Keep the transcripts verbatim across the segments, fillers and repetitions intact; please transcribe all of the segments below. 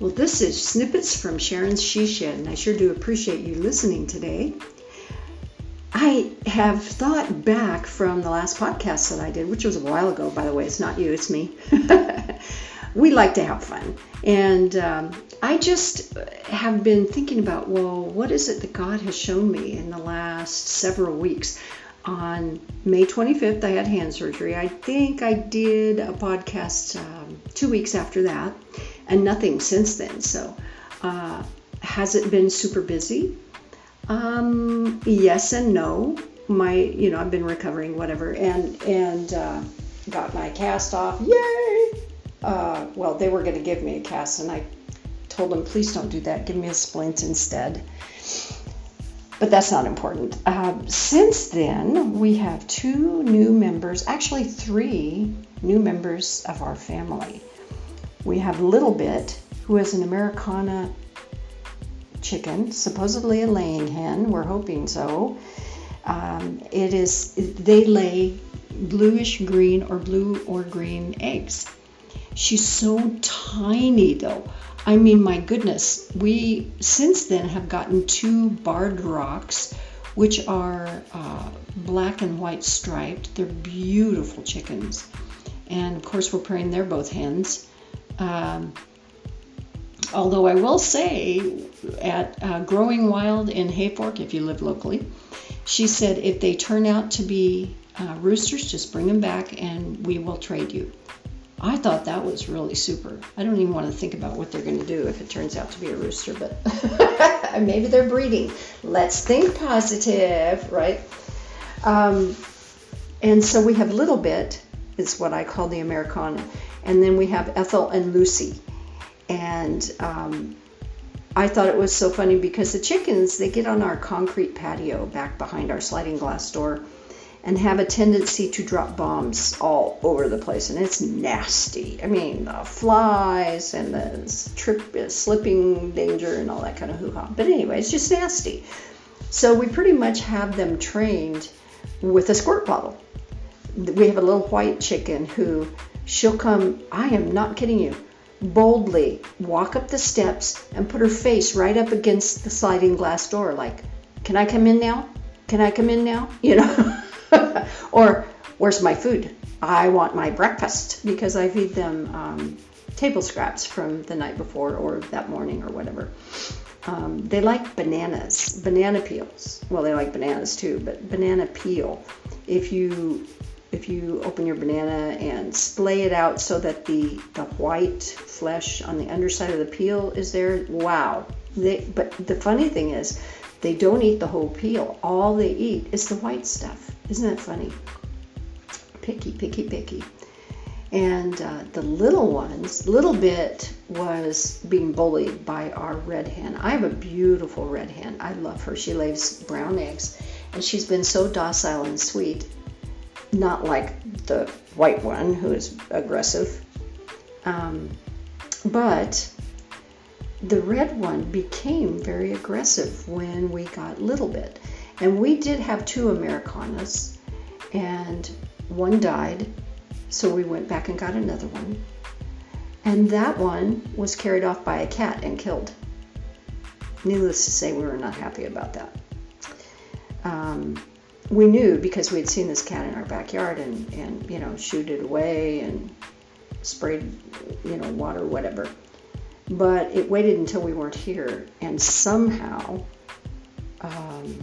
Well, this is Snippets from Sharon's She Shed, and I sure do appreciate you listening today. I have thought back from the last podcast that I did, which was a while ago, by the way. It's not you, it's me. We like to have fun. And um, I just have been thinking about, well, what is it that God has shown me in the last several weeks? On May twenty-fifth, I had hand surgery. I think I did a podcast um, two weeks after that, and nothing since then. So uh, has it been super busy? Um, yes and no. My, you know, I've been recovering, whatever, and and uh, got my cast off. Yay! Uh, well, they were going to give me a cast, and I told them, please don't do that. Give me a splint instead. But that's not important. Uh, since then, we have two new members, actually three new members of our family. We have Little Bit, who is an Americana chicken, supposedly a laying hen. We're hoping so. Um, it is. They lay bluish green or blue or green eggs. She's so tiny, though. I mean, my goodness, we since then have gotten two barred rocks, which are uh, black and white striped. They're beautiful chickens. And of course, we're praying they're both hens. Um, although I will say, at uh, Growing Wild in Hayfork, if you live locally, she said if they turn out to be uh, roosters, just bring them back and we will trade you. I thought that was really super. I don't even want to think about what they're going to do if it turns out to be a rooster, but maybe they're breeding. Let's think positive, right? Um, and so we have Little Bit, is what I call the Americana, and then we have Ethel and Lucy. And um, I thought it was so funny because the chickens, they get on our concrete patio back behind our sliding glass door and have a tendency to drop bombs all over the place, and it's nasty. I mean, the flies and the trip, uh, slipping danger and all that kind of hoo-ha. But anyway, it's just nasty. So we pretty much have them trained with a squirt bottle. We have a little white chicken who, she'll come, I am not kidding you, boldly walk up the steps and put her face right up against the sliding glass door like, can I come in now? Can I come in now? You know? Or, where's my food? I want my breakfast, because I feed them um, table scraps from the night before or that morning or whatever. Um, they like bananas, banana peels. Well, they like bananas too, but banana peel. If you if you open your banana and splay it out so that the, the white flesh on the underside of the peel is there, wow. They, but the funny thing is, they don't eat the whole peel. All they eat is the white stuff. Isn't that funny? Picky, picky, picky. And uh, the little ones, Little Bit was being bullied by our red hen. I have a beautiful red hen. I love her. She lays brown eggs. And she's been so docile and sweet. Not like the white one, who is aggressive. Um, but the red one became very aggressive when we got Little Bit. And we did have two Americanas, and one died, so we went back and got another one. And that one was carried off by a cat and killed. Needless to say, we were not happy about that. Um, we knew because we had seen this cat in our backyard and, and, you know, shooed it away and sprayed, you know, water, whatever. But it waited until we weren't here, and somehow, um,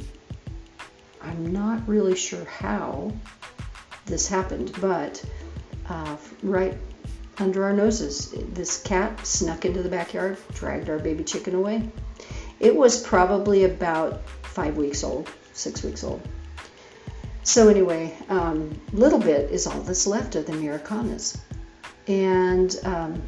I'm not really sure how this happened, but uh, right under our noses, this cat snuck into the backyard, dragged our baby chicken away. It was probably about five weeks old, six weeks old. So anyway, um, Little Bit is all that's left of the Americanas. And um,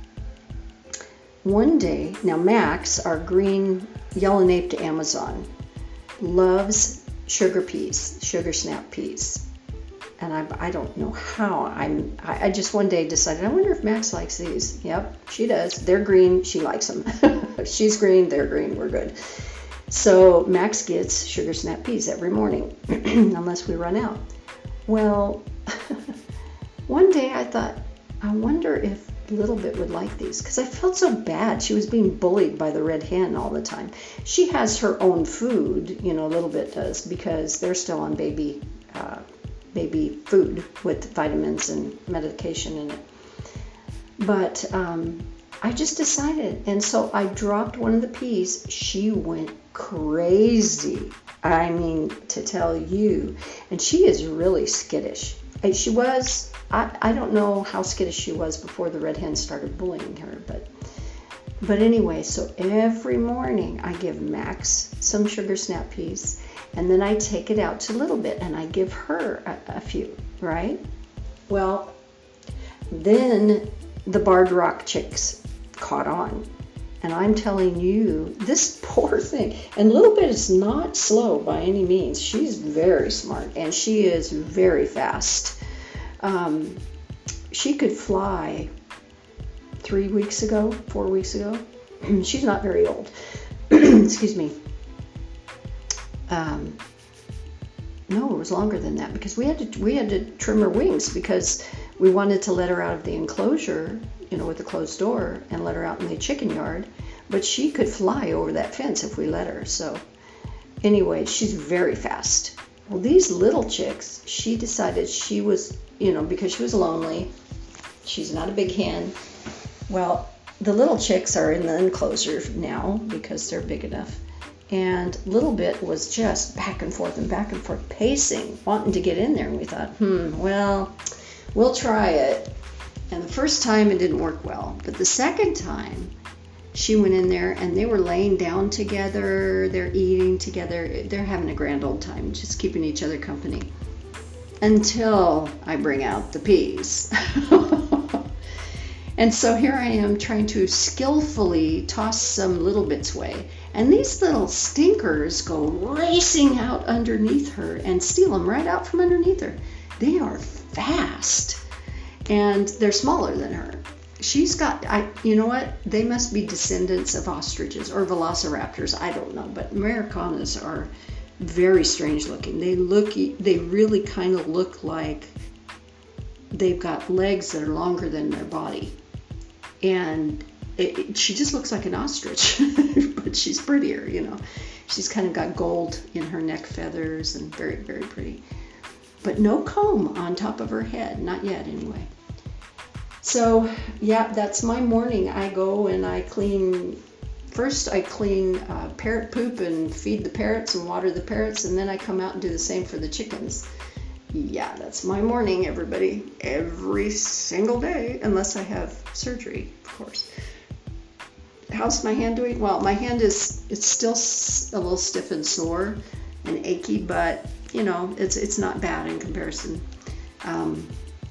one day, now Max, our green yellow-naped Amazon, loves sugar peas, sugar snap peas. And I, I don't know how. I'm, I, I just one day decided, I wonder if Max likes these. Yep, she does. They're green. She likes them. She's green. They're green. We're good. So Max gets sugar snap peas every morning, unless we run out. Well, one day I thought, I wonder if Little Bit would like these because I felt so bad. She was being bullied by the red hen all the time. She has her own food, you know, Little Bit does, because they're still on baby uh, baby food with vitamins and medication in it. But um, I just decided, and so I dropped one of the peas. She went crazy. I mean, to tell you, and she is really skittish. And she was, I, I don't know how skittish she was before the red hen started bullying her, but but anyway, so every morning I give Max some sugar snap peas, and then I take it out to Little Bit and I give her a, a few, right? Well, then the Barred Rock chicks caught on. And I'm telling you, this poor thing, and Little Bit is not slow by any means. She's very smart, and she is very fast. Um, she could fly three weeks ago, four weeks ago. She's not very old. Excuse me. Um, no, it was longer than that because we had to we had to trim her wings because we wanted to let her out of the enclosure, you know, with the closed door, and let her out in the chicken yard. But she could fly over that fence if we let her. So anyway, she's very fast. Well, these little chicks, she decided she was, you know, because she was lonely. She's not a big hen. Well, the little chicks are in the enclosure now because they're big enough. And Little Bit was just back and forth and back and forth, pacing, wanting to get in there. And we thought, hmm, well, we'll try it. And the first time it didn't work well. But the second time, she went in there and they were laying down together. They're eating together. They're having a grand old time, just keeping each other company. Until I bring out the peas. And so here I am trying to skillfully toss some Little Bit's way. And these little stinkers go racing out underneath her and steal them right out from underneath her. They are fast. And they're smaller than her. She's got, I, you know what? They must be descendants of ostriches or velociraptors. I don't know. But Americanas are very strange looking. They look, they really kind of look like they've got legs that are longer than their body. And it, it, she just looks like an ostrich, but she's prettier, you know. She's kind of got gold in her neck feathers and very, very pretty. But no comb on top of her head, not yet anyway. So, yeah, that's my morning. I go and I clean, first I clean uh, parrot poop and feed the parrots and water the parrots, and then I come out and do the same for the chickens. Yeah, that's my morning, everybody, every single day, unless I have surgery, of course. How's my hand doing? Well, my hand is, it's still a little stiff and sore and achy, but, you know, it's it's not bad in comparison. Um,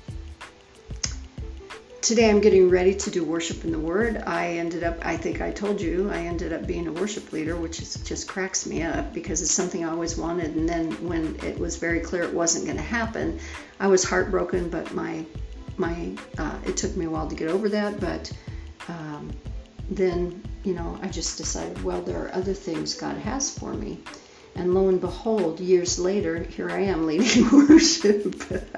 today I'm getting ready to do worship in the Word. I ended up, I think I told you, I ended up being a worship leader, which is, just cracks me up because it's something I always wanted. And then when it was very clear it wasn't going to happen, I was heartbroken, but my, my uh, it took me a while to get over that. But um, then, you know, I just decided, well, there are other things God has for me. And lo and behold, years later, here I am leading worship.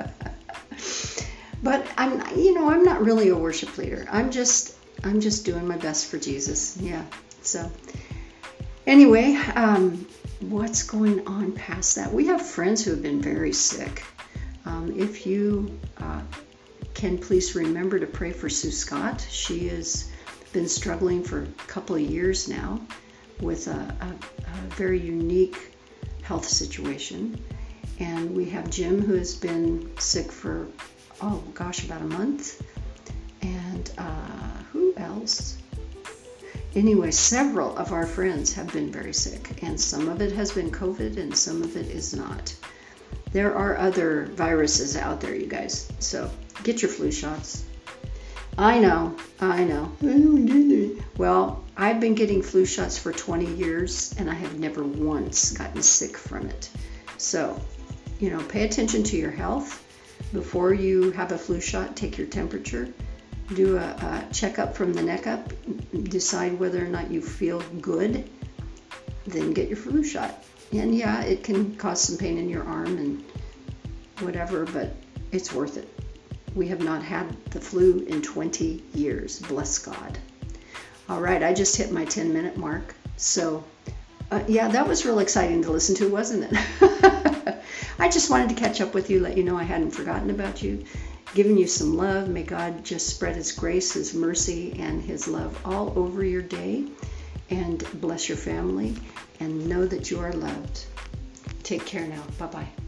But I'm, you know, I'm not really a worship leader. I'm just, I'm just doing my best for Jesus. Yeah. So, anyway, um, what's going on past that? We have friends who have been very sick. Um, if you uh, can please remember to pray for Sue Scott. She has been struggling for a couple of years now with a, a, a very unique health situation. And we have Jim, who has been sick for, oh gosh, about a month. And uh, who else? Anyway, several of our friends have been very sick. And some of it has been COVID and some of it is not. There are other viruses out there, you guys. So get your flu shots. I know, I know. Well, I've been getting flu shots for twenty years, and I have never once gotten sick from it. So, you know, pay attention to your health. Before you have a flu shot, take your temperature. Do a, a checkup from the neck up. Decide whether or not you feel good. Then get your flu shot. And yeah, it can cause some pain in your arm and whatever, but it's worth it. We have not had the flu in twenty years. Bless God. All right, I just hit my ten minute mark. So, uh, yeah, that was real exciting to listen to, wasn't it? I just wanted to catch up with you, let you know I hadn't forgotten about you, giving you some love. May God just spread His grace, His mercy, and His love all over your day. And bless your family. And know that you are loved. Take care now. Bye-bye.